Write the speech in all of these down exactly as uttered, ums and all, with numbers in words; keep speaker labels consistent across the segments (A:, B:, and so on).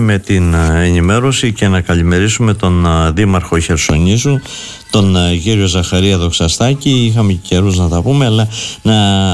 A: με την ενημέρωση και να καλημερίσουμε τον Δήμαρχο Χερσονήσου, τον κύριο Ζαχαρία Δοξαστάκη. Είχαμε καιρούς να τα πούμε, αλλά να,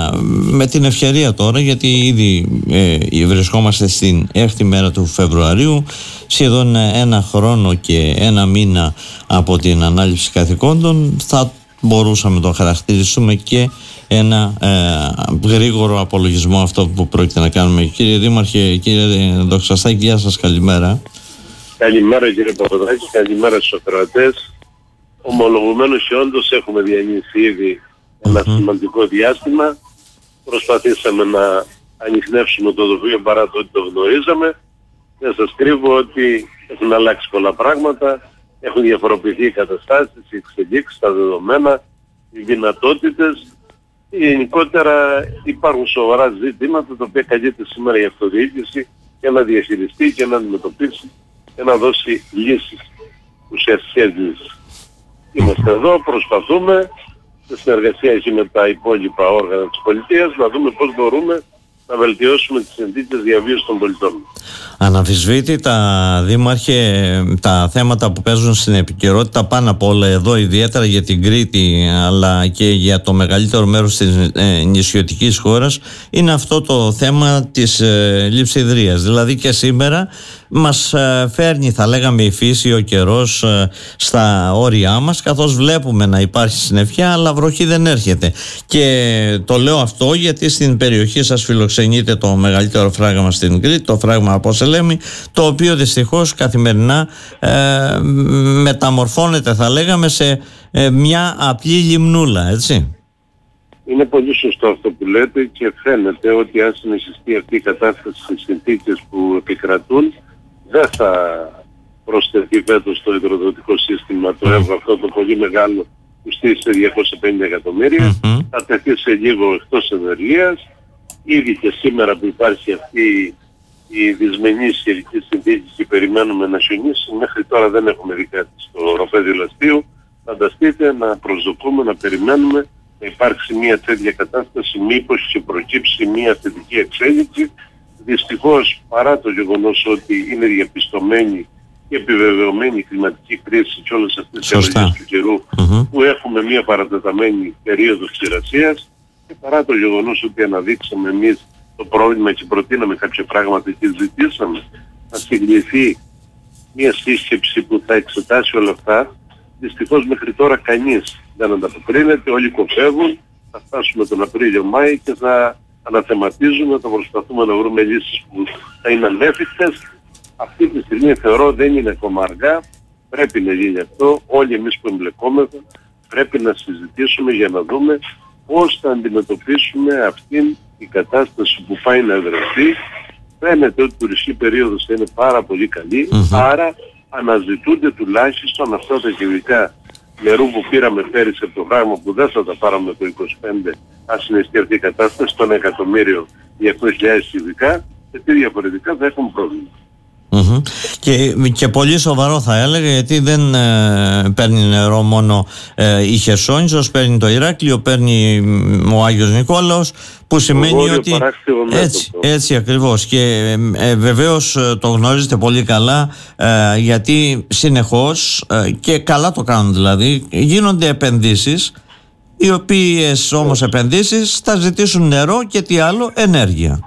A: με την ευκαιρία τώρα, γιατί ήδη ε, βρισκόμαστε στην έκτη μέρα του Φεβρουαρίου, σχεδόν ένα χρόνο και ένα μήνα από την ανάληψη καθηκόντων, θα μπορούσαμε να το χαρακτηρίσουμε και ένα ε, γρήγορο απολογισμό αυτό που πρόκειται να κάνουμε. Κύριε Δήμαρχε, κύριε Δοξαστάκη, γεια σας, καλημέρα.
B: Καλημέρα κύριε Παπαδάκη, καλημέρα στους ακροατές. Ομολογουμένως και όντως έχουμε διανύσει ήδη ένα mm-hmm. σημαντικό διάστημα. Προσπαθήσαμε να ανιχνεύσουμε το τοπίο παρά το ότι το γνωρίζαμε. Δεν σας κρύβω ότι έχουν αλλάξει πολλά πράγματα, έχουν διαφοροποιηθεί οι καταστάσεις, οι εξελίξεις, τα δεδομένα, οι δυνατότητες. Γενικότερα υπάρχουν σοβαρά ζητήματα τα οποία καλείται σήμερα η αυτοδιοίκηση για να διαχειριστεί και να αντιμετωπίσει και να δώσει λύσεις, ουσιαστικές λύσεις. Είμαστε εδώ, προσπαθούμε σε συνεργασία και με τα υπόλοιπα όργανα της πολιτείας να δούμε πώς μπορούμε να βελτιώσουμε τις συνθήκες διαβίωσης των πολιτών.
A: Αναμφισβήτητα, Δήμαρχε, τα θέματα που παίζουν στην επικαιρότητα πάνω απ' όλα εδώ, ιδιαίτερα για την Κρήτη αλλά και για το μεγαλύτερο μέρος της ε, νησιωτικής χώρας, είναι αυτό το θέμα της ε, λειψιδρίας. Δηλαδή και σήμερα μας ε, φέρνει, θα λέγαμε, η φύση, ο καιρός ε, στα όρια μας, καθώς βλέπουμε να υπάρχει συννεφιά αλλά βροχή δεν έρχεται. Και το λέω αυτό γιατί στην περιοχή σας φιλοξενείται το μεγαλύτερο φράγμα στην Κρήτη, το φράγμα από Σελέμη, το οποίο δυστυχώς καθημερινά ε, μεταμορφώνεται, θα λέγαμε, σε ε, μια απλή λιμνούλα, έτσι.
B: Είναι πολύ σωστό αυτό που λέτε και φαίνεται ότι αν συνεχιστεί αυτή η κατάσταση στις συνθήκες που επικρατούν, δεν θα προσθεθεί φέτος στο υδροδοτικό σύστημα το έργο αυτό το πολύ μεγάλο που στήριξε διακόσια πενήντα εκατομμύρια, mm-hmm. θα τεθεί σε λίγο εκτός ενεργείας. Ήδη και σήμερα που υπάρχει αυτή η δυσμενής καιρική συνθήκη και περιμένουμε να χιονίσει, μέχρι τώρα δεν έχουμε δει κάτι στο οροπέδιο λαστείου. Φανταστείτε να προσδοκούμε, να περιμένουμε να υπάρξει μια τέτοια κατάσταση, μήπως και προκύψει μια θετική εξέλιξη. Δυστυχώς, παρά το γεγονός ότι είναι διαπιστωμένη και επιβεβαιωμένη η κλιματική κρίση και όλες αυτές τις αλλαγές του καιρού, mm-hmm. που έχουμε μια παρατεταμένη περίοδο ξηρασίας, και παρά το γεγονός ότι αναδείξαμε εμείς το πρόβλημα και προτείναμε κάποια πράγματα και ζητήσαμε να συγκληθεί μια σύσκεψη που θα εξετάσει όλα αυτά, δυστυχώς μέχρι τώρα κανείς δεν ανταποκρίνεται, όλοι κοφεύουν, θα φτάσουμε τον Απρίλιο-Μάη και θα αναθεματίζουμε, θα προσπαθούμε να βρούμε λύσεις που θα είναι ανέφικτες. Αυτή τη στιγμή θεωρώ δεν είναι ακόμα αργά, πρέπει να γίνει αυτό, όλοι εμείς που εμπλεκόμεθα πρέπει να συζητήσουμε για να δούμε πώς θα αντιμετωπίσουμε αυτήν η κατάσταση που πάει να ευρεθεί. Φαίνεται ότι η τουριστική περίοδος θα είναι πάρα πολύ καλή, mm-hmm. άρα αναζητούνται τουλάχιστον αυτά τα κυβικά νερού που πήραμε πέρυσι από το πράγμα που δεν θα τα πάραμε το είκοσι πέντε, αν συνεχιστεί αυτή η κατάσταση, το ένα εκατομμύριο διακόσιες χιλιάδες κυβικά, γιατί διαφορετικά θα έχουμε πρόβλημα.
A: Mm-hmm. Και, και πολύ σοβαρό θα έλεγα, γιατί δεν ε, παίρνει νερό μόνο ε, η Χερσόνησος, παίρνει το Ηράκλειο, παίρνει ο Άγιος Νικόλαος, που σημαίνει ότι έτσι, έτσι ακριβώς. Και ε, ε, βεβαίως το γνωρίζετε πολύ καλά, ε, γιατί συνεχώς ε, και καλά το κάνουν, δηλαδή γίνονται επενδύσεις, οι οποίες όμως επενδύσεις θα ζητήσουν νερό και τι άλλο, ενέργεια.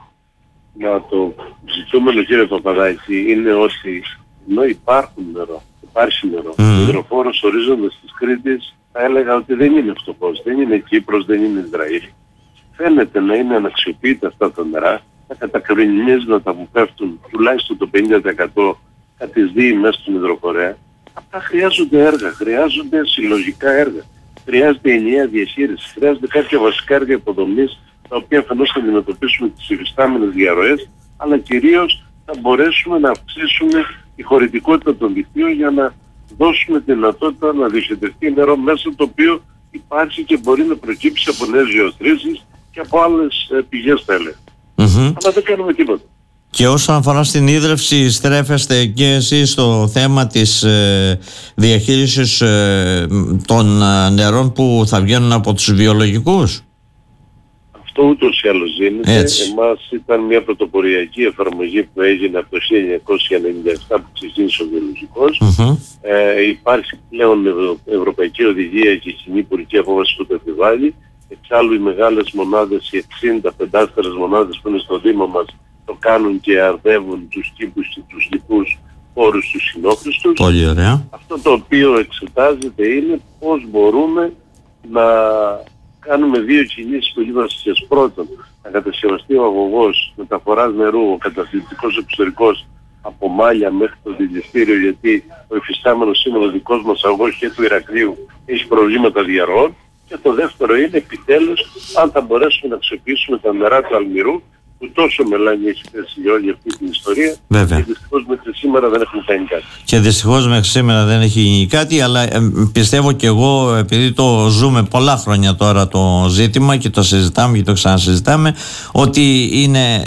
B: Να το ζητούμενο, κύριε Παπαδάκη, είναι ότι ενώ υπάρχουν νερό, υπάρχει νερό, mm. ο υδροφόρος ορίζοντας της Κρήτης θα έλεγα ότι δεν είναι φτωχός, δεν είναι Κύπρος, δεν είναι Ισραήλ. Φαίνεται να είναι αναξιοποιητά αυτά τα νερά, τα κατακρινίσματα που πέφτουν τουλάχιστον το πενήντα τοις εκατό κατησδύει μέσα στον υδροφορέα. Αυτά χρειάζονται έργα, χρειάζονται συλλογικά έργα, χρειάζεται ενιαία διαχείριση, χρειάζονται κάποια βασικά έργα υποδομής, τα οποία αφενός θα αντιμετωπίσουμε τις υφιστάμενες διαρροές, αλλά κυρίως θα μπορέσουμε να αυξήσουμε τη χωρητικότητα των δικτύων για να δώσουμε τη δυνατότητα να διοχετευτεί νερό μέσα, το οποίο υπάρχει και μπορεί να προκύψει από νέες γεωτρήσεις και από άλλες ε, πηγές, θα έλεγα. Mm-hmm. Αλλά δεν κάνουμε τίποτα.
A: Και όσον αφορά στην ίδρυυση, στρέφεστε και εσείς στο θέμα της ε, διαχείρισης ε, των ε, νερών που θα βγαίνουν από τους βιολογικούς?
B: Αυτό ούτως ή άλλως γίνεται. Εμάς ήταν μια πρωτοποριακή εφαρμογή που έγινε από το χίλια εννιακόσια ενενήντα επτά που ξεκίνησε ο βιολογικός.
A: Mm-hmm.
B: Ε, υπάρχει πλέον ευρω... ευρωπαϊκή οδηγία και κοινή υπουργική απόφαση που το επιβάλλει. Εξάλλου οι μεγάλες μονάδες, οι εξήντα πεντάστερες μονάδες που είναι στο Δήμο μας, το κάνουν και αρδεύουν τους κήπους και τους λοιπούς χώρους τους συνόχρηστους.
A: Πολύ ωραία.
B: Αυτό το οποίο εξετάζεται είναι πώς μπορούμε να κάνουμε δύο κινήσεις πολύ βασικές. Πρώτον, να κατασκευαστεί ο αγωγός μεταφοράς νερού, ο καταθλιπτικός εξωτερικός από Μάλια μέχρι το δηληστήριο, γιατί ο υφιστάμενος σήμερα ο δικός μας αγωγός και του Ηρακλείου έχει προβλήματα διαρροών. Και το δεύτερο είναι επιτέλους αν θα μπορέσουμε να αξιοποιήσουμε τα νερά του Αλμυρού, που τόσο μελάνη έχει θέσει για όλη αυτή την ιστορία.
A: Βέβαια.
B: Και δυστυχώς μέχρι σήμερα δεν έχουμε κάνει κάτι.
A: Και δυστυχώς μέχρι σήμερα δεν έχει γίνει κάτι, αλλά ε, πιστεύω και εγώ, επειδή το ζούμε πολλά χρόνια τώρα το ζήτημα και το συζητάμε και το ξανασυζητάμε, ότι είναι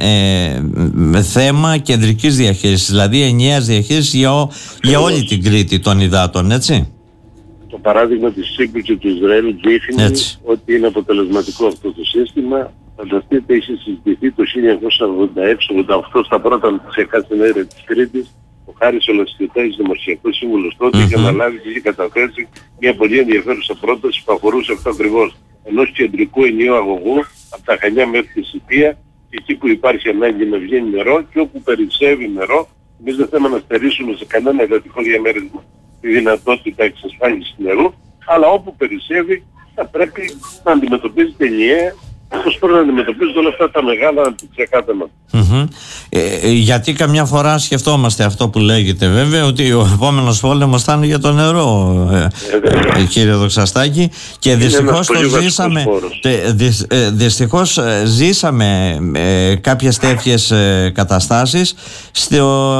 A: ε, θέμα κεντρικής διαχείρισης, δηλαδή ενιαίας διαχείρισης για, ο, για όλη την Κρήτη των υδάτων, έτσι.
B: Το παράδειγμα της σύγκρουσης του Ισραήλ δείχνει ότι είναι αποτελεσματικό αυτό το σύστημα. Φανταστείτε, είχε συζητηθεί το χίλια εννιακόσια ογδόντα έξι ογδόντα οκτώ στα πρώτα νοσιακά συνέδρια της Κρήτης. Ο Χάρης Ολασιωτάκης, δημοσιακός σύμβουλος τότε, mm-hmm. είχε αναλάβει και είχε καταθέσει μια πολύ ενδιαφέρουσα πρόταση που αφορούσε αυτό ακριβώς. Ενός κεντρικού ενιαίου αγωγού από τα Χανιά μέχρι τη Σιτία, και εκεί που υπάρχει ανάγκη να βγαίνει νερό και όπου περισσεύει νερό, εμείς δεν θέλουμε να στερήσουμε σε κανένα εδαφικό διαμέρισμα τη δυνατότητα εξασφάλισης νερού, αλλά όπου περισσεύει θα πρέπει να αντιμετωπίζεται ενιαία, όπως πρέπει να αντιμετωπίζονται όλα αυτά τα μεγάλα αναπτυξιακά θέματα.
A: Mm-hmm. Ε, γιατί καμιά φορά σκεφτόμαστε αυτό που λέγεται, βέβαια, ότι ο επόμενος πόλεμος θα είναι για το νερό, ε, ε, κύριε Δοξαστάκη, και δυστυχώς το ζήσαμε, τε, δυ, ε, δυστυχώς ε, ζήσαμε ε, κάποιες τέτοιες ε, καταστάσεις στο,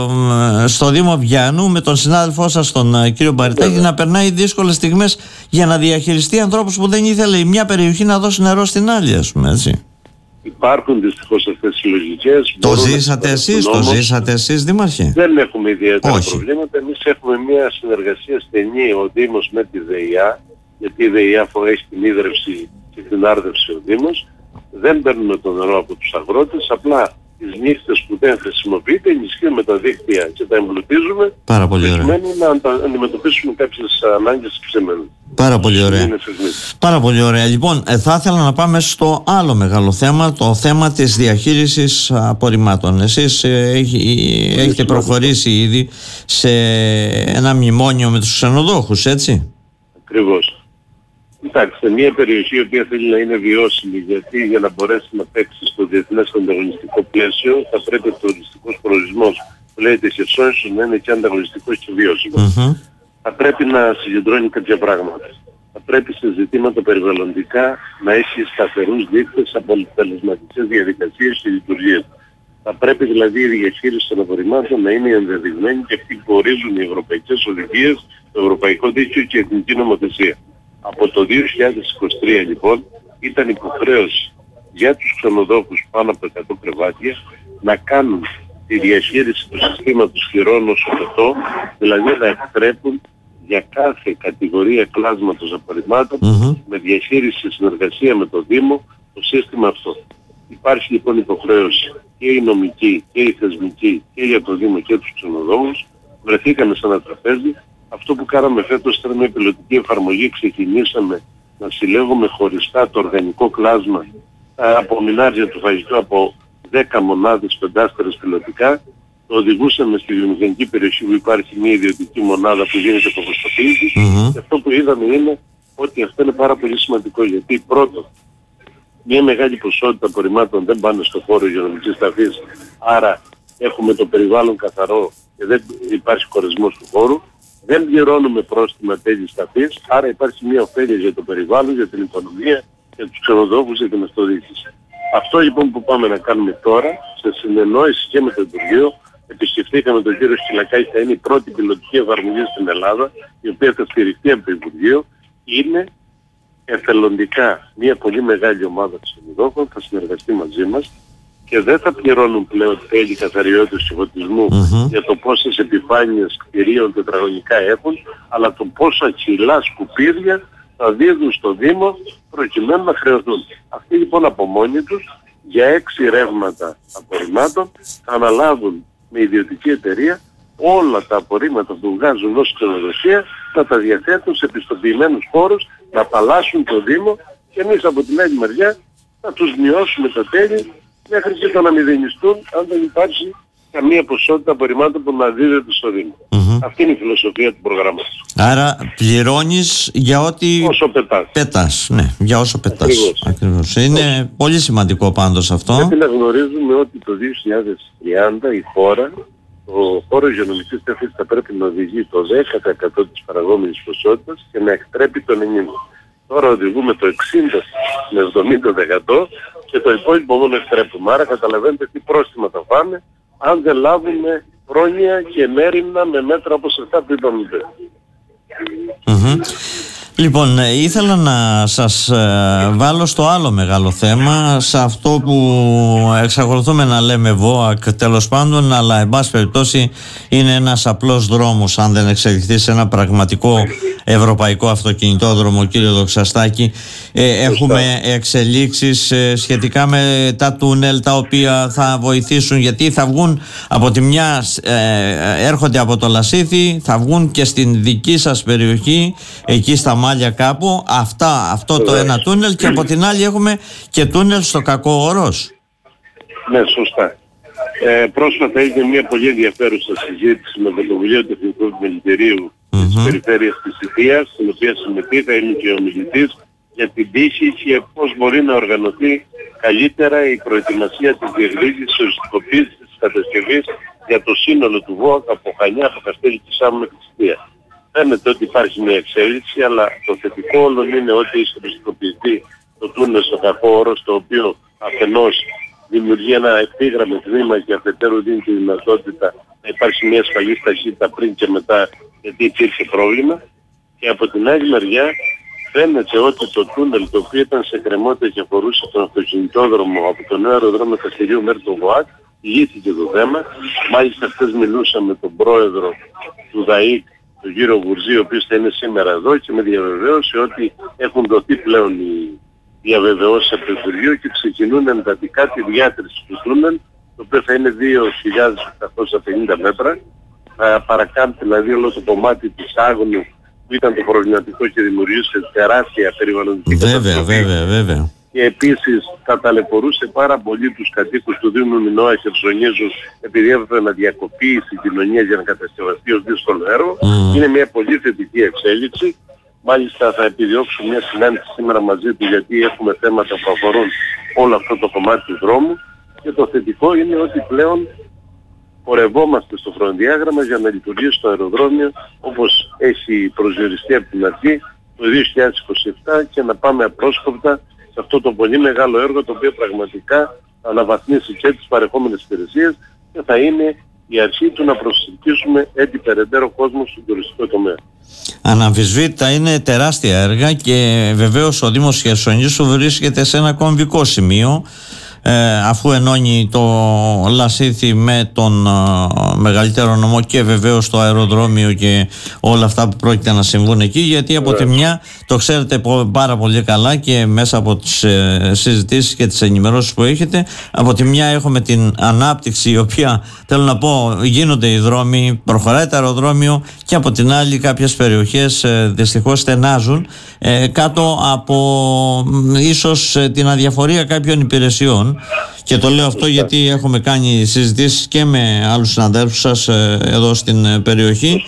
A: ε, στο Δήμο Βιάννου με τον συνάδελφό σας τον ε, κύριο Μπαριτάκη να περνάει δύσκολες στιγμές για να διαχειριστεί ανθρώπους που δεν ήθελε η μια περιοχή να δώσει νερό στην άλλη, ας πούμε, έτσι.
B: Υπάρχουν δυστυχώς αυτές οι λογικές.
A: Το ζήσατε εσείς, το ζήσατε εσείς, Δήμαρχε?
B: Δεν έχουμε ιδιαίτερα
A: Όχι.
B: προβλήματα. Εμείς έχουμε μια συνεργασία στενή ο Δήμος με τη ΔΕΙΑ, γιατί η ΔΕΙΑ έχει την ίδρυυση και την άρδευση ο Δήμος. Δεν παίρνουμε το νερό από τους αγρότες, απλά τις νύχτες που δεν χρησιμοποιείται ενισχύουμε τα δίκτυα και τα εμπλουτίζουμε.
A: Πάρα πολύ ωραία.
B: Προκειμένου να αντιμετωπίσουμε κάποιες ανάγκες ξεμένου.
A: Πάρα πολύ ωραία. Πάρα πολύ ωραία. Λοιπόν, ε, θα ήθελα να πάμε στο άλλο μεγάλο θέμα, το θέμα της διαχείρισης απορριμμάτων. Εσείς ε, έχει, έχετε προχωρήσει ήδη σε ένα μνημόνιο με τους ξενοδόχους, έτσι?
B: Ακριβώς. Κοιτάξτε, μια περιοχή η οποία θέλει να είναι βιώσιμη, γιατί για να μπορέσει να παίξει στο διεθνές ανταγωνιστικό πλαίσιο θα πρέπει ο τουριστικός προορισμός που λέγεται Χερσόνησος να είναι και ανταγωνιστικός και βιώσιμος. Mm-hmm. Θα πρέπει να συγκεντρώνει κάποια πράγματα. Θα πρέπει σε ζητήματα περιβαλλοντικά να έχει σταθερούς δείκτες από αποτελεσματικές διαδικασίες και λειτουργίες. Θα πρέπει δηλαδή η διαχείριση των απορριμμάτων να είναι ενδεδειγμένη και αυτή που ορίζουν οι ευρωπαϊκές οδηγίες, το ευρωπαϊκό δίκαιο και η εθνική νομοθεσία. Από το δύο χιλιάδες είκοσι τρία λοιπόν ήταν υποχρέωση για τους ξενοδόχους πάνω από εκατό κρεβάτια να κάνουν τη διαχείριση του συστήματος χειρών ως οδοτό, δηλαδή να επιτρέπουν για κάθε κατηγορία κλάσματος απορριμμάτων mm-hmm. με διαχείριση σε συνεργασία με το Δήμο το σύστημα αυτό. Υπάρχει λοιπόν υποχρέωση και η νομική και η θεσμική και για το Δήμο και τους ξενοδόχους. Βρεθήκαμε σε ένα τραπέζι. Αυτό που κάναμε φέτος ήταν μια πιλωτική εφαρμογή. Ξεκινήσαμε να συλλέγουμε χωριστά το οργανικό κλάσμα, τα απομεινάρια του φαγητού από δέκα μονάδες πεντάστερες πιλωτικά. Το οδηγούσαμε στη βιομηχανική περιοχή που υπάρχει μια ιδιωτική μονάδα που γίνεται κομποστοποίηση. Mm-hmm. Και αυτό που είδαμε είναι ότι αυτό είναι πάρα πολύ σημαντικό, γιατί πρώτον, μια μεγάλη ποσότητα απορριμμάτων δεν πάνε στο χώρο υγειονομικής ταφής, άρα έχουμε το περιβάλλον καθαρό και δεν υπάρχει κορεσμός του χώρου. Δεν πληρώνουμε πρόστιμα τέλης ταφής, άρα υπάρχει μια ωφέλεια για το περιβάλλον, για την οικονομία, για τους ξενοδόχους, για την αυτοδιοίκηση. Αυτό λοιπόν που πάμε να κάνουμε τώρα, σε συνεννόηση και με το Υπουργείο, επισκεφτήκαμε τον κύριο Σκυλακάκη, θα είναι η πρώτη πιλωτική εφαρμογή στην Ελλάδα, η οποία θα στηριχτεί από το Υπουργείο, είναι εθελοντικά μια πολύ μεγάλη ομάδα ξενοδόχων, θα συνεργαστεί μαζί μας και δεν θα πληρώνουν πλέον τέλη καθαριότητας και φωτισμού mm-hmm. για το πόσες επιφάνειες κτηρίων τετραγωνικά έχουν, αλλά το πόσα κιλά σκουπίδια θα δίδουν στο Δήμο προκειμένου να χρεωθούν. Αυτοί λοιπόν από μόνοι τους για έξι ρεύματα απορριμμάτων θα αναλάβουν με ιδιωτική εταιρεία όλα τα απορρίμματα που βγάζουν ως ξενοδοχεία, θα τα διαθέτουν σε πιστοποιημένους χώρους, να απαλλάσσουν το Δήμο και εμείς από την άλλη μεριά θα τους μειώσουμε τα τέλη μέχρι και το να μηδενιστούν αν δεν υπάρχει καμία ποσότητα απορριμμάτων που να δίδεται στο Δήμο. Mm-hmm. Αυτή είναι η φιλοσοφία του προγράμματος.
A: Άρα πληρώνεις για ό,τι
B: όσο πετάς.
A: πετάς. Ναι, για όσο πετάς.
B: Ακριβώς.
A: Ακριβώς. Είναι όσο. Πολύ σημαντικό πάντως αυτό.
B: Πρέπει να γνωρίζουμε ότι το δύο χιλιάδες τριάντα η χώρα, ο χώρος υγειονομικής τέφης θα πρέπει να οδηγεί το δέκα τοις εκατό της παραγόμενης ποσότητας και να εκτρέπει το ενενήντα τοις εκατό. Τώρα οδηγούμε το εξήντα με εβδομήντα τοις εκατό και το υπόλοιπο μόνο εκτρέπουμε. Άρα καταλαβαίνετε τι πρόστιμα θα πάμε αν δεν λάβουμε πρόνοια και μέρημνα με μέτρα όπως αυτά που είπαμε πριν.
A: Mm-hmm. Λοιπόν, ήθελα να σας ε, βάλω στο άλλο μεγάλο θέμα, σε αυτό που εξακολουθούμε να λέμε ΒΟΑΚ τέλος πάντων, αλλά εν πάση περιπτώσει είναι ένας απλός δρόμος αν δεν εξελιχθεί σε ένα πραγματικό ευρωπαϊκό αυτοκινητόδρομο, κύριε Δοξαστάκη. Ε, έχουμε εξελίξεις ε, σχετικά με τα τούνελ τα οποία θα βοηθήσουν, γιατί θα βγουν από τη μια, ε, έρχονται από το Λασίθι, θα βγουν και στην δική σας περιοχή, εκεί στα Μάλια κάπου, αυτά, αυτό το ένα τούνελ, και από την άλλη έχουμε και τούνελ στο Κακό-Όρος.
B: Ναι, σωστά. Ε, πρόσφατα έγινε μια πολύ ενδιαφέρουσα συζήτηση με πρωτοβουλία του Εθνικού Επιμελητηρίου mm-hmm. της Περιφέρειας της Ιδίας, στην οποία συμμετείχα, είμαι και ο μιλητής, για την τύχη και πώς μπορεί να οργανωθεί καλύτερα η προετοιμασία της διεκδίκησης της οριστικοποίησης της κατασκευής για το σύνολο του ΒΟΑΚ από Χανιά, από Καστέλη και Σάμου μέχρι Ιδία. Φαίνεται ότι υπάρχει μια εξέλιξη, αλλά το θετικό όλων είναι ότι έχει οριστικοποιηθεί το τούνελ στο Κακό-Όρος, το οποίο αφενός δημιουργεί ένα επίγραμμο τμήμα και αφετέρου δίνει τη δυνατότητα να υπάρχει μια ασφαλής ταχύτητα πριν και μετά, γιατί υπήρχε πρόβλημα. Και από την άλλη μεριά φαίνεται ότι το τούνελ, το οποίο ήταν σε κρεμότητα και αφορούσε τον αυτοκινητόδρομο από το νέο αεροδρόμιο Καστελίου μέχρι το ΒΟΑΚ, λύθηκε το θέμα. Μάλιστα χθες μιλούσα με τον πρόεδρο του ΔΑΙΚ, τον κύριο Γουρζή, ο οποίος θα είναι σήμερα εδώ, και με διαβεβαίωσε ότι έχουν δοθεί πλέον οι διαβεβαιώσεις από το Υπουργείο και ξεκινούν εντατικά τη διάτρηση του τούνελ, το οποίο θα είναι δύο χιλιάδες οκτακόσια πενήντα μέτρα. Θα παρακάμπτει δηλαδή όλο το κομμάτι της Άγνου που ήταν το προβληματικό και δημιουργούσε τεράστια περιβαλλοντική
A: βέβαια, βέβαια, βέβαια.
B: Και επίσης θα ταλαιπωρούσε πάρα πολύ τους κατοίκους του Δήμου Μινώα και Χερσονήσου, επειδή έπρεπε να διακοπεί η συγκοινωνία για να κατασκευαστεί ως δύσκολο έργο. Mm. Είναι μια πολύ θετική εξέλιξη. Μάλιστα θα επιδιώξουμε μια συνάντηση σήμερα μαζί του, γιατί έχουμε θέματα που αφορούν όλο αυτό το κομμάτι του δρόμου. Και το θετικό είναι ότι πλέον πορευόμαστε στο χρονοδιάγραμμα για να λειτουργήσει το αεροδρόμιο όπως έχει προσδιοριστεί από την αρχή το δύο χιλιάδες είκοσι επτά και να πάμε απρόσκοπτα σε αυτό το πολύ μεγάλο έργο, το οποίο πραγματικά θα αναβαθμίσει και τις παρεχόμενες υπηρεσίες και θα είναι η αρχή του να προσελκύσουμε έτσι περαιτέρω κόσμο στον τουριστικό τομέα.
A: Αναμφισβήτητα είναι τεράστια έργα και βεβαίως ο Δήμος Χερσονήσου βρίσκεται σε ένα κομβικό σημείο, ε, αφού ενώνει το Λασίθι με τον ε, μεγαλύτερο νομό και βεβαίως το αεροδρόμιο και όλα αυτά που πρόκειται να συμβούν εκεί, γιατί από yeah. τη μια το ξέρετε πάρα πολύ καλά και μέσα από τις ε, συζητήσεις και τις ενημερώσεις που έχετε, από τη μια έχουμε την ανάπτυξη, η οποία θέλω να πω γίνονται οι δρόμοι, προχωράει το αεροδρόμιο, και από την άλλη κάποιες περιοχές ε, δυστυχώς στενάζουν ε, κάτω από ε, ίσως ε, την αδιαφορία κάποιων υπηρεσιών. Και το λέω αυτό γιατί έχουμε κάνει συζητήσεις και με άλλους συναδέλφους σας ε, εδώ στην ε, περιοχή.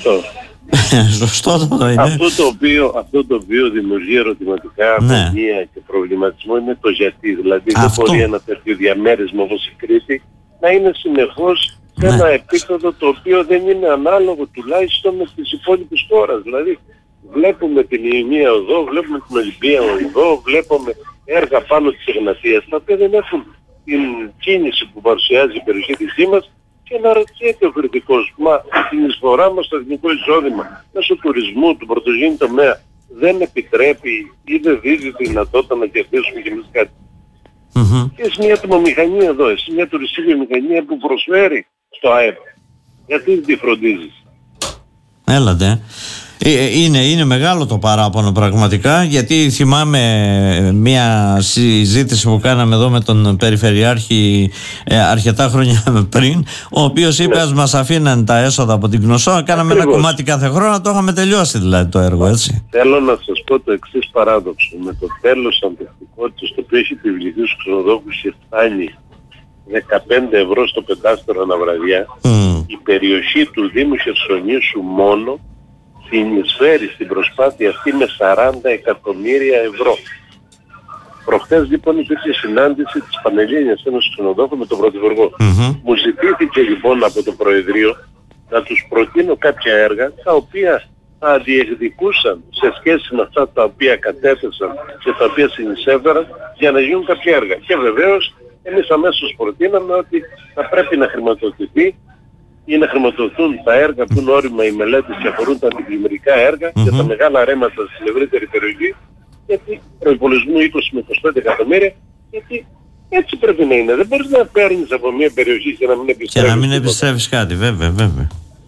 A: Σωστό το είναι.
B: Αυτό το οποίο, αυτό το οποίο δημιουργεί ερωτηματικά,
A: ναι.
B: αγωνία και προβληματισμό είναι το γιατί. Δηλαδή αυτό. Δεν μπορεί ένα τέτοιο διαμέρισμα όπως η Κρήτη να είναι συνεχώς σε ναι. ένα επίπεδο το οποίο δεν είναι ανάλογο τουλάχιστον με τις υπόλοιπες χώρες. Δηλαδή βλέπουμε την Ιωνία Οδό, βλέπουμε την Ολυμπία Οδό, βλέπουμε έργα πάνω της Εγνατίας, τα οποία δεν έχουν την κίνηση που παρουσιάζει η περιοχή της Δήμας, και να ρωτιέται ο κριτικός, μα την εισφορά μας στο εθνικό εισόδημα μέσω τουρισμού, του πρωτογενή τομέα, δεν επιτρέπει ή δεν δίδει τη δυνατότητα να κερδίσουμε κι εμείς κάτι. Mm-hmm. Και εσύ μια τιμομηχανία εδώ, εσύ μια τουριστική βιομηχανία που προσφέρει στο ΑΕΠ, γιατί δεν τη φροντίζεις?
A: Έλατε. Είναι, είναι μεγάλο το παράπονο πραγματικά, γιατί θυμάμαι μια συζήτηση που κάναμε εδώ με τον Περιφερειάρχη ε, αρκετά χρόνια πριν, ο οποίος είπε ας μας αφήναν τα έσοδα από την Κνωσό, κάναμε Ακριβώς. ένα κομμάτι κάθε χρόνο, το είχαμε τελειώσει δηλαδή το έργο, έτσι.
B: Θέλω να σας πω το εξής παράδοξο. Με το τέλος αντικτικότητας το οποίο έχει επιβληθεί στους ξενοδόχους και φτάνει δεκαπέντε ευρώ στο πεντάστερο αναβραδιά, mm. η περιοχή του Δήμου Χερσονήσου μόνο συνεισφέρει στην προσπάθεια αυτή με σαράντα εκατομμύρια ευρώ. Προχθές λοιπόν υπήρχε συνάντηση της Πανελλήνιας Ένωσης Ξενοδόχων με τον Πρωθυπουργό. Mm-hmm. Μου ζητήθηκε λοιπόν από το Προεδρείο να τους προτείνω κάποια έργα τα οποία θα διεκδικούσαν σε σχέση με αυτά τα οποία κατέθεσαν και τα οποία συνεισέφεραν για να γίνουν κάποια έργα. Και βεβαίως εμείς αμέσως προτείναμε ότι θα πρέπει να χρηματοδοτηθεί ή να χρηματοδοτούν τα έργα που είναι όριμα οι μελέτες και αφορούν τα αντιπλημμυρικά έργα mm-hmm. και τα μεγάλα ρέματα στην ευρύτερη περιοχή, γιατί προϋπολογισμού είκοσι με είκοσι πέντε εκατομμύρια, γιατί έτσι πρέπει να είναι. Δεν μπορείς να παίρνεις από μια περιοχή και να μην επιστρέφεις.
A: Και να μην επιστρέφεις κάτι, βέβαια, βέβαια.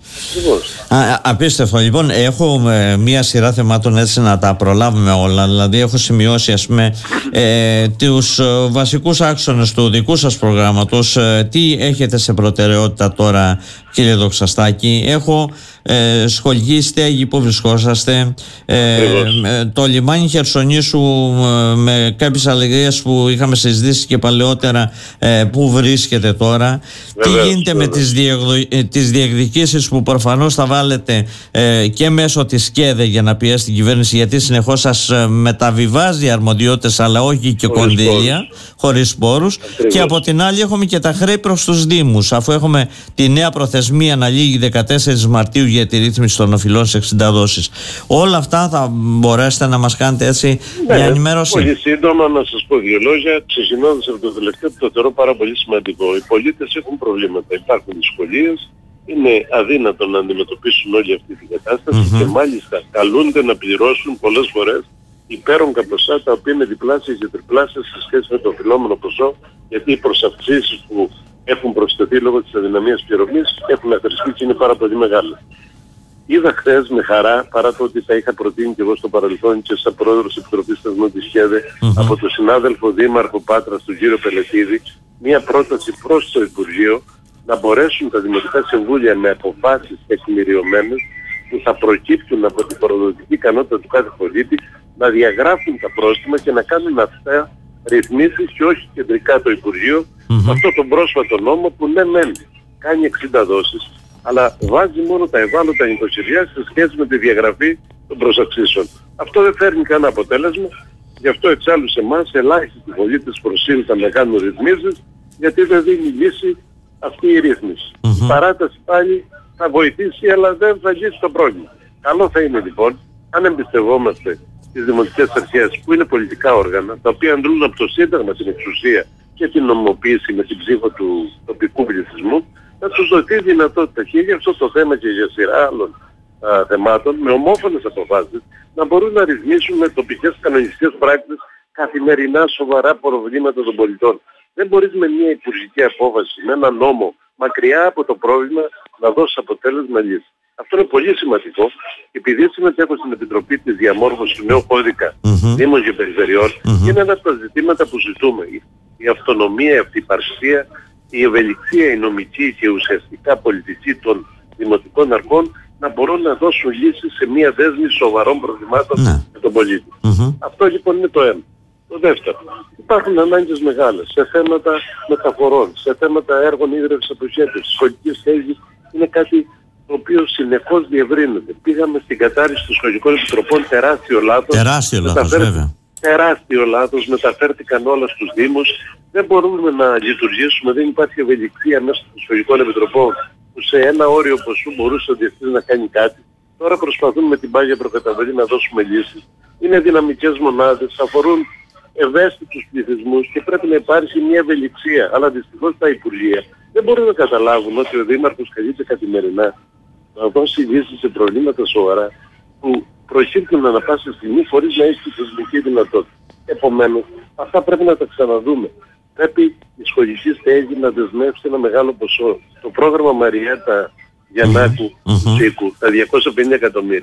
A: Α, απίστευτο. Λοιπόν, έχω ε, μία σειρά θεμάτων, έτσι να τα προλάβουμε όλα. Δηλαδή έχω σημειώσει ας πούμε ε, τους ε, βασικούς άξονες του δικού σας προγράμματος. ε, Τι έχετε σε προτεραιότητα τώρα, κύριε Δοξαστάκη? Έχω ε, σχολική στέγη που βρισκόσαστε, ε, ε, το λιμάνι Χερσονήσου ε, με κάποιες αλλαγές που είχαμε συζητήσει και παλαιότερα, ε, που βρίσκεται τώρα? Βεβαίως, τι γίνεται βεβαίως. με τις, διεκδο, ε, τις διεκδικήσεις που προφανώς θα βάλετε ε, και μέσω της ΚΕΔΕ για να πιέσει την κυβέρνηση, γιατί συνεχώς σας ε, μεταβιβάζει αρμοδιότητες αλλά όχι και χωρίς κονδύλια, πόρους. χωρίς πόρους. Και από την άλλη έχουμε και τα χρέη προς τους Δήμους, αφού έχουμε τη νέα προθεσμία να λήγει δεκατέσσερις Μαρτίου για τη ρύθμιση των οφειλών σε εξήντα δόσεις. Όλα αυτά θα μπορέσετε να μας κάνετε έτσι ναι, μια ενημέρωση?
B: Πολύ σύντομα να σας πω δύο λόγια, ξεκινώντας από το τελευταίο που το θεωρώ πάρα πολύ σημαντικό. Οι πολίτες έχουν προβλήματα, υπάρχουν δυσκολίες, είναι αδύνατο να αντιμετωπίσουν όλη αυτή την κατάσταση mm-hmm. και μάλιστα καλούνται να πληρώσουν πολλές φορές υπέρογκα ποσά τα οποία είναι διπλάσια και τριπλάσια σε σχέση με το οφειλόμενο ποσό, γιατί οι προσαυξήσεις που έχουν προσθεθεί λόγω της αδυναμίας πληρωμής έχουν αφαιριστεί και είναι πάρα πολύ μεγάλες. Είδα χθες με χαρά, παρά το ότι τα είχα προτείνει και εγώ στο παρελθόν και σαν πρόεδρος Επιτροπής Θεσμών της ΧΕΔΕ, mm-hmm. από τον συνάδελφο Δήμαρχο Πάτρας, τον κύριο Πελετίδη, μια πρόταση προς το Υπουργείο να μπορέσουν τα Δημοτικά Συμβούλια με αποφάσεις τεκμηριωμένες που θα προκύπτουν από την προδοτική ικανότητα του κάθε πολίτη να διαγράφουν τα πρόστιμα και να κάνουν αυτά ρυθμίσεις και όχι κεντρικά το Υπουργείο, mm-hmm. αυτό τον πρόσφατο νόμο που ναι μεν κάνει εξήντα δόσεις, αλλά βάζει μόνο τα ευάλωτα νοικοκυριά σε σχέση με τη διαγραφή των προσαξίσεων. Αυτό δεν φέρνει κανένα αποτέλεσμα, γι' αυτό εξάλλου σε εμάς ελάχιστοι πολίτες προσήλθαν να κάνουν ρυθμίσεις, γιατί δεν δίνει λύση αυτή η ρύθμιση. Mm-hmm. Η παράταση πάλι θα βοηθήσει, αλλά δεν θα λύσει το πρόβλημα. Καλό θα είναι λοιπόν, αν εμπιστευόμαστε τις δημοτικές αρχές που είναι πολιτικά όργανα, τα οποία αντλούν από το Σύνταγμα την εξουσία και την νομιμοποίηση με την ψήφο του τοπικού πληθυσμού, να τους δοθεί δυνατότητα και για αυτό το θέμα και για σειρά άλλων α, θεμάτων, με ομόφωνες αποφάσεις, να μπορούν να ρυθμίσουν με τοπικές κανονιστικές πράξεις καθημερινά σοβαρά προβλήματα των πολιτών. Δεν μπορείς με μια υπουργική απόφαση, με ένα νόμο, μακριά από το πρόβλημα, να δώσεις αποτέλεσμα λύση. Αυτό είναι πολύ σημαντικό, επειδή συμμετέχω στην Επιτροπή της Διαμόρφωσης του νέου κώδικα mm-hmm. Δήμων και Περιφερειών, mm-hmm. είναι ένα από τα ζητήματα που ζητούμε. Η αυτονομία, η αυτοϊπαρξία, η ευελιξία, η νομική και ουσιαστικά πολιτική των δημοτικών αρχών να μπορούν να δώσουν λύσεις σε μια δέσμη σοβαρών προβλημάτων mm-hmm. με τον πολίτη. Mm-hmm. Αυτό λοιπόν είναι το ένα. Το δεύτερο, υπάρχουν ανάγκες μεγάλες σε θέματα μεταφορών, σε θέματα έργων ίδρυυσης αποχέτευσης, σχολική στέγη είναι κάτι το οποίο συνεχώς διευρύνεται. Πήγαμε στην κατάρριση των σχολικών επιτροπών, τεράστιο λάθος.
A: Τεράστιο λάθος, βέβαια.
B: Τεράστιο λάθος, μεταφέρθηκαν όλα στους Δήμους. Δεν μπορούμε να λειτουργήσουμε, δεν υπάρχει ευελιξία μέσα των σχολικών επιτροπών που σε ένα όριο ποσού μπορούσε ο διευθυντής να κάνει κάτι. Τώρα προσπαθούμε με την πάγια προκαταβολή να δώσουμε λύσεις. Είναι δυναμικές μονάδες, αφορούν ευαίσθητους πληθυσμούς και πρέπει να υπάρχει μια ευελιξία. Αλλά δυστυχώς τα Υπουργεία δεν μπορούν να καταλάβουν ότι ο Δήμαρχος καλείται καθημερινά να δώσει λύσεις σε προβλήματα σοβαρά που προκύπτουν ανά πάσα στιγμή χωρίς να έχει τη θεσμική δυνατότητα. Επομένως, αυτά πρέπει να τα ξαναδούμε. Πρέπει η σχολική στέγη να δεσμεύσει ένα μεγάλο ποσό. Το πρόγραμμα Μαριέτα Γιαννάκου mm-hmm. Τσίκου, τα διακόσια πενήντα εκατομμύρια,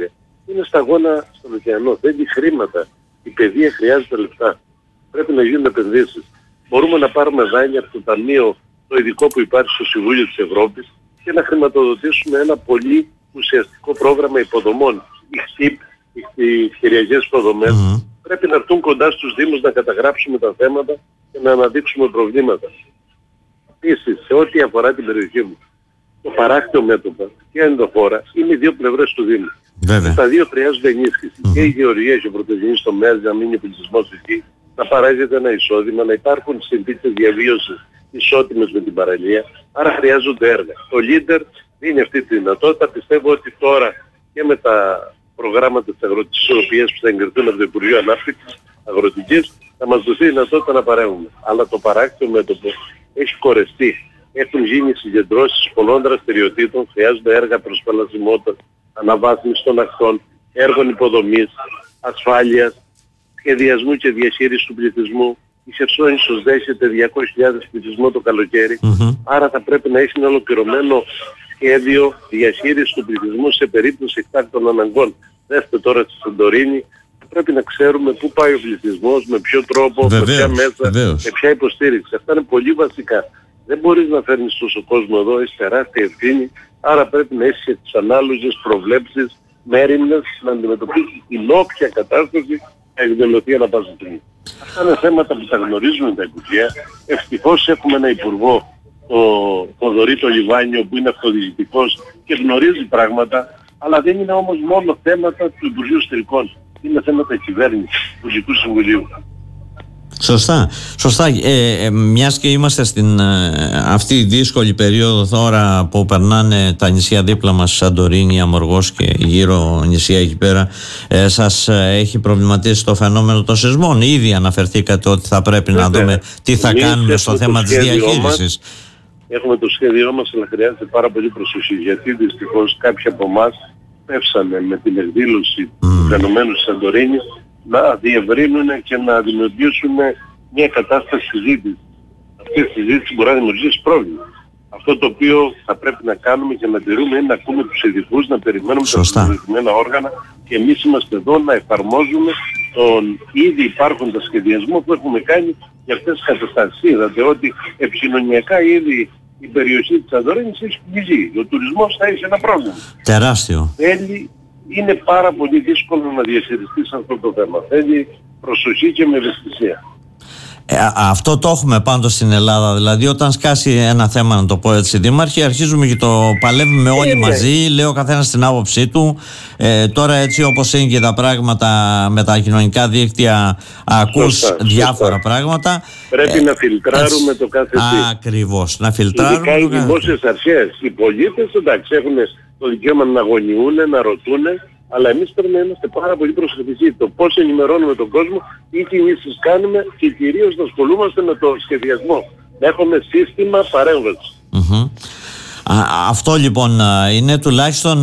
B: είναι σταγόνα στον ωκεανό. Θέλει χρήματα. Η παιδεία χρειάζεται λεφτά. Πρέπει να γίνουν επενδύσεις. Μπορούμε να πάρουμε δάνεια από το ταμείο το ειδικό που υπάρχει στο Συμβούλιο της Ευρώπης και να χρηματοδοτήσουμε ένα πολύ ουσιαστικό πρόγραμμα υποδομών. Οι χτυπ, οι κτηριακές υποδομές mm-hmm. πρέπει να έρθουν κοντά στους Δήμους, να καταγράψουμε τα θέματα και να αναδείξουμε προβλήματα. Επίσης, σε ό,τι αφορά την περιοχή μου, το παράκτιο μέτωπα και ενδοφόρα είναι οι δύο πλευρές του Δήμου. Βέβαια. Τα δύο χρειάζονται ενίσχυση. Mm-hmm. Και η γεωργία και ο πρωτογενής τομέας για να μείνει ο πληθυσμός εκεί, να παράγεται ένα εισόδημα, να υπάρχουν συνθήκες διαβίωσης ισότιμες με την παραλία, άρα χρειάζονται έργα. Το Leader δίνει αυτή τη δυνατότητα. Πιστεύω ότι τώρα και με τα προγράμματα της αγροτικής ισορροπίας που θα εγκριθούν από το Υπουργείο Ανάπτυξης Αγροτικής θα μας δοθεί δυνατότητα να παρέμβουμε. Αλλά το παράκτιο μέτωπο έχει κορεστεί. Έχουν γίνει συγκεντρώσεις πολλών δραστηριοτήτων, χρειάζονται έργα προσπελασιμότητας, αναβάθμιση των ακτών, έργων υποδομής, ασφάλειας, σχεδιασμού και διαχείρισης του πληθυσμού. Η Χερσόνησος δέχεται διακόσιες χιλιάδες πληθυσμό το καλοκαίρι, mm-hmm. άρα θα πρέπει να έχει ένα ολοκληρωμένο σχέδιο διαχείρισης του πληθυσμού σε περίπτωση εκτάκτων αναγκών. Δέστε τώρα στη Σαντορίνη, πρέπει να ξέρουμε πού πάει ο πληθυσμός, με ποιο τρόπο, βεβαίως, με ποια μέσα, βεβαίως. με ποια υποστήριξη. Αυτά είναι πολύ βασικά. Δεν μπορείς να φέρνεις τόσο κόσμο εδώ, έχεις τεράστια ευθύνη, άρα πρέπει να έχεις τις ανάλογες προβλέψεις, μέριμνες, να αντιμετωπίσεις την όποια κατάσταση θα εκδηλωθεί ανά πάσα στιγμή. Αυτά είναι θέματα που τα γνωρίζουμε τα Υπουργεία. Ευτυχώς έχουμε ένα υπουργό, το Θοδωρή το Λιβάνιο, που είναι αυτοδιοικητικός και γνωρίζει πράγματα, αλλά δεν είναι όμως μόνο θέματα του Υπουργείου Εσωτερικών. Είναι θέματα κυβέρνησης, του Υπουργικού Συμβουλίου.
A: Σωστά. Σωστά. Ε, ε, μιας και είμαστε στην ε, αυτή δύσκολη περίοδο τώρα που περνάνε τα νησιά δίπλα μας, Σαντορίνη, Αμοργός και γύρω νησιά εκεί πέρα, ε, σας ε, έχει προβληματίσει το φαινόμενο των σεισμών? Ήδη αναφερθήκατε ότι θα πρέπει Βέβαια. να δούμε τι θα Εμείς κάνουμε στο θέμα της διαχείρισης. Μας,
B: έχουμε το σχέδιό μας, αλλά χρειάζεται πάρα πολύ προσοχή, γιατί δυστυχώς κάποιοι από εμάς πέφσανε με την εκδήλωση mm. του φαινομένου της Σαντορίνης να διευρύνουν και να δημιουργήσουν μια κατάσταση συζήτησης. Αυτή η συζήτηση μπορεί να δημιουργήσει πρόβλημα. Αυτό το οποίο θα πρέπει να κάνουμε και να τηρούμε είναι να ακούμε τους ειδικούς, να περιμένουμε τα συγκεκριμένα όργανα και εμείς είμαστε εδώ να εφαρμόζουμε τον ήδη υπάρχοντα σχεδιασμό που έχουμε κάνει για αυτές τις καταστάσεις. Είδατε ότι επικοινωνιακά ήδη η περιοχή της Σαντορίνης έχει πληγεί. Ο τουρισμός θα έχει ένα πρόβλημα.
A: Τεράστιο.
B: Θέλει, είναι πάρα πολύ δύσκολο να διαχειριστείς αυτό το θέμα. Θέλει προσοχή και με ευαισθησία.
A: Ε, αυτό το έχουμε πάντως στην Ελλάδα. Δηλαδή, όταν σκάσει ένα θέμα, να το πω έτσι, δήμαρχοι, αρχίζουμε και το παλεύουμε όλοι ε, μαζί. Ναι. Λέει ο καθένας την άποψή του. Ε, τώρα, έτσι όπως είναι και τα πράγματα με τα κοινωνικά δίκτυα, ακούς σωστά, διάφορα σωστά. πράγματα.
B: Πρέπει ε, να φιλτράρουμε έτσι, το κάθε τι.
A: Ακριβώς. Να φιλτράρουμε.
B: Ειδικά οι δημόσιες αρχές. Οι πολίτες, εντάξει, έχουν το δικαίωμα να αγωνιούν, να ρωτούν. Αλλά εμείς πρέπει να είμαστε πάρα πολύ προσεκτικοί. Το πώς ενημερώνουμε τον κόσμο, τι κινήσεις κάνουμε και κυρίως να ασχολούμαστε με το σχεδιασμό. Να έχουμε σύστημα παρέμβασης.
A: Mm-hmm. Αυτό λοιπόν είναι, τουλάχιστον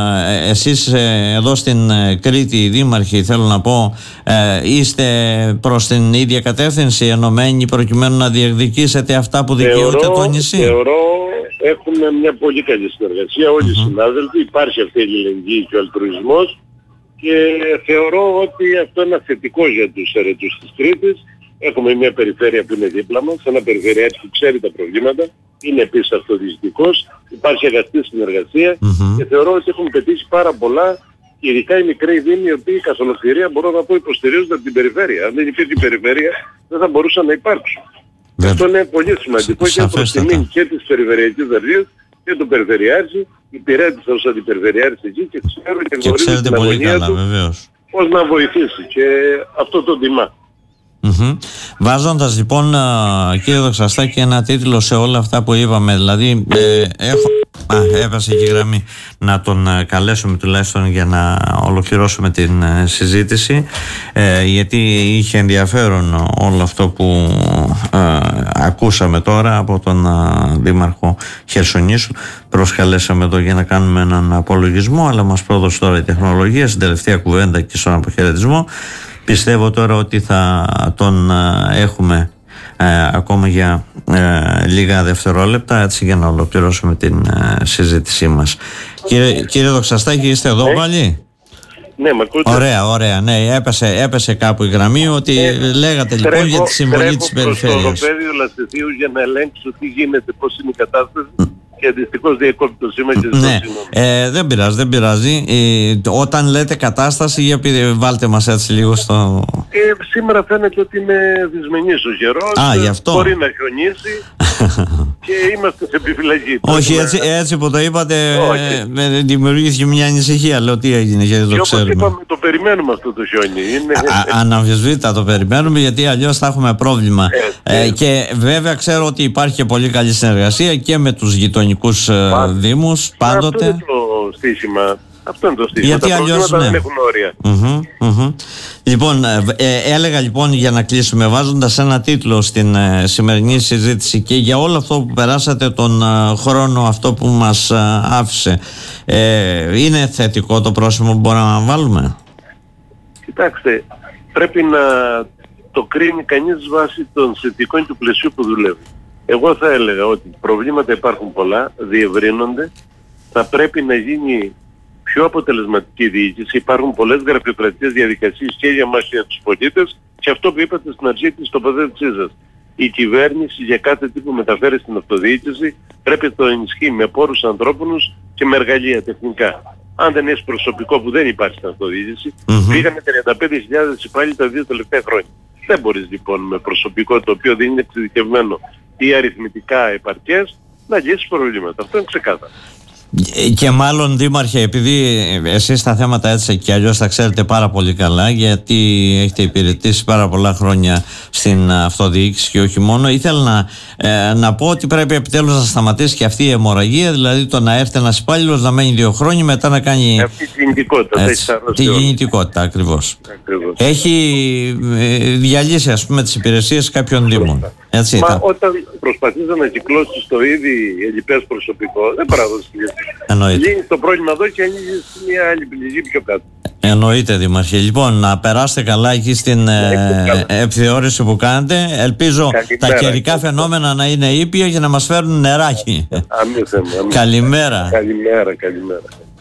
A: εσείς εδώ στην Κρήτη, οι δήμαρχοι, θέλω να πω, είστε προς την ίδια κατεύθυνση, ενωμένοι προκειμένου να διεκδικήσετε αυτά που δικαιούται το νησί?
B: Θεωρώ έχουμε μια πολύ καλή συνεργασία όλοι οι mm-hmm. συνάδελφοι, υπάρχει αυτή η αλληλεγγύη και ο αλτρουισμός και θεωρώ ότι αυτό είναι θετικό για τους αιρετούς της Κρήτης. Έχουμε μια περιφέρεια που είναι δίπλα μας, ένα περιφερειάρχη που ξέρει τα προβλήματα, είναι επίσης αυτοδιοικητικός, υπάρχει αγαστή συνεργασία mm-hmm. και θεωρώ ότι έχουμε πετύχει πάρα πολλά, ειδικά οι μικροί δήμοι, οι οποίοι καθ' ολοκληρία, μπορώ να πω, υποστηρίζονται από την περιφέρεια. Αν δεν υπήρχε η περιφέρεια δεν θα μπορούσαν να υπάρξουν. Yeah. Αυτό είναι πολύ σημαντικό και προς τιμή και της περιφερειακής αρχής και του περιφερειάρχη. Υπηρέτησα ως αντιπεριφερειάρχης εκεί και ξέρω και, και γνωρίζω την αγωνία του πώς να βοηθήσει και αυτό το τιμά.
A: Mm-hmm. Βάζοντας λοιπόν, κύριε Δοξαστάκη, ένα τίτλο σε όλα αυτά που είπαμε, δηλαδή ε, έχω... Α, έβασε και η γραμμή. Να τον καλέσουμε τουλάχιστον για να ολοκληρώσουμε την ε, συζήτηση, ε, γιατί είχε ενδιαφέρον όλο αυτό που ε, ακούσαμε τώρα από τον ε, Δήμαρχο Χερσονήσου. Προσκαλέσαμε εδώ για να κάνουμε έναν απολογισμό, αλλά μας πρόδωσε τώρα η τεχνολογία στην τελευταία κουβέντα και στον αποχαιρετισμό. Πιστεύω τώρα ότι θα τον έχουμε ε, ακόμα για ε, λίγα δευτερόλεπτα, έτσι, για να ολοκληρώσουμε την ε, συζήτησή μας. Κύριε, κύριε Δοξαστάκη, είστε εδώ πάλι?
B: Ναι, μ' ακούτε?
A: Ωραία, ωραία. Ναι, έπεσε, έπεσε κάπου η γραμμή ότι ε, λέγατε λοιπόν τρέχω, για τη συμβολή της περιφέρειας.
B: Τρέχω προς το οροπέδιο Λαστιθίου για να ελέγξω τι γίνεται, πώς είναι η κατάσταση. Και δυστυχώς διακόπτει το σήμα και
A: ναι, ε, δεν πειράζει, δεν πειράζει. Ε, όταν λέτε κατάσταση, για πει, βάλτε μας έτσι λίγο στο...
B: Ε, σήμερα φαίνεται ότι είναι δυσμενής ο καιρός.
A: Α, γι' αυτό.
B: Μπορεί να χιονίσει και είμαστε σε επιφυλακή.
A: Όχι, έτσι, έτσι που το είπατε, ε, δημιουργήθηκε μια ανησυχία. Λέω τι έγινε γιατί το
B: και
A: ξέρουμε.
B: όπως είπαμε, το περιμένουμε αυτό το χιόνι. Είναι...
A: Αναμφισβήτητα το περιμένουμε, γιατί αλλιώς θα έχουμε πρόβλημα. Ε, ε, και βέβαια ξέρω ότι υπάρχει και πολύ καλή συνεργασία και με τους γειτονικούς Πα... δήμους πάντοτε.
B: Αυτό είναι το στήσιμα. Αυτό είναι το στήσιμα.
A: Γιατί
B: τα
A: αλλιώς ναι.
B: δεν έχουν όρια.
A: Mm-hmm, mm-hmm. Λοιπόν, ε, έλεγα λοιπόν για να κλείσουμε βάζοντας ένα τίτλο στην ε, σημερινή συζήτηση και για όλο αυτό που περάσατε τον ε, χρόνο αυτό που μας ε, άφησε. Ε, είναι θετικό το πρόσημο που μπορούμε να βάλουμε?
B: Κοιτάξτε, πρέπει να το κρίνει κανείς βάσει των συνθηκών του πλαισίου που δουλεύει. Εγώ θα έλεγα ότι προβλήματα υπάρχουν πολλά, διευρύνονται, θα πρέπει να γίνει πιο αποτελεσματική διοίκηση. Υπάρχουν πολλές γραφειοκρατικές διαδικασίες και για μας και για τους πολίτες, και αυτό που είπατε στην αρχή της τοποθέτησής σας. Η κυβέρνηση για κάθε τι που μεταφέρει στην αυτοδιοίκηση πρέπει να το ενισχύει με πόρους ανθρώπινους και με εργαλεία τεχνικά. Αν δεν έχει προσωπικό που δεν υπάρχει στην αυτοδιοίκηση, mm-hmm. πήγανε τριάντα πέντε χιλιάδες υπάλληλοι τα δύο τελευταία χρόνια. Δεν μπορείς λοιπόν με προσωπικό το οποίο δεν είναι εξειδικευμένο ή αριθμητικά επαρκές να λύσεις προβλήματα. Αυτό είναι ξεκάθαρο.
A: Και μάλλον, Δήμαρχε, επειδή εσείς τα θέματα έτσι και αλλιώς τα ξέρετε πάρα πολύ καλά, γιατί έχετε υπηρετήσει πάρα πολλά χρόνια στην αυτοδιοίκηση και όχι μόνο, ήθελα να, ε, να πω ότι πρέπει επιτέλους να σταματήσει και αυτή η αιμορραγία, δηλαδή το να έρθει ένας υπάλληλος να μένει δύο χρόνια, μετά να κάνει...
B: Αυτή τη κινητικότητα.
A: Έτσι, τη κινητικότητα ακριβώς. ακριβώς. Έχει ε, διαλύσει, ας πούμε, τις υπηρεσίες κάποιων δήμων. Έτσι,
B: Μα
A: τα...
B: όταν προσπαθείς να κυκλώσεις το ήδη ελλειπές προσωπικό, δεν παραδόσεις. Λύνεις το πρόβλημα εδώ και ανοίγεις μια άλλη πληγή πιο κάτω.
A: Εννοείται, Δήμαρχε. Λοιπόν, να περάσετε καλά εκεί στην ε, επιθεώρηση που κάνετε. Ελπίζω καλημέρα, τα καιρικά φαινόμενα να είναι ήπια για να μας φέρουν νεράκι.
B: Αμήν, αμήν.
A: Καλημέρα.
B: Καλημέρα, καλημέρα.